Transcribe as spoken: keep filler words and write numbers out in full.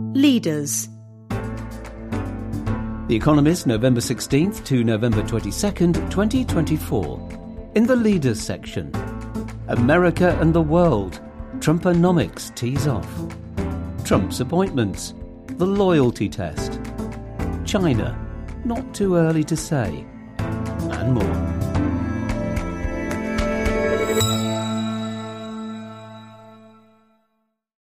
Leaders. The Economist, November sixteenth to November twenty-second, twenty twenty-four. In the Leaders section, America and the world. Trumponomics tees off. Trump's appointments. The loyalty test. China. Not too early to say. And more.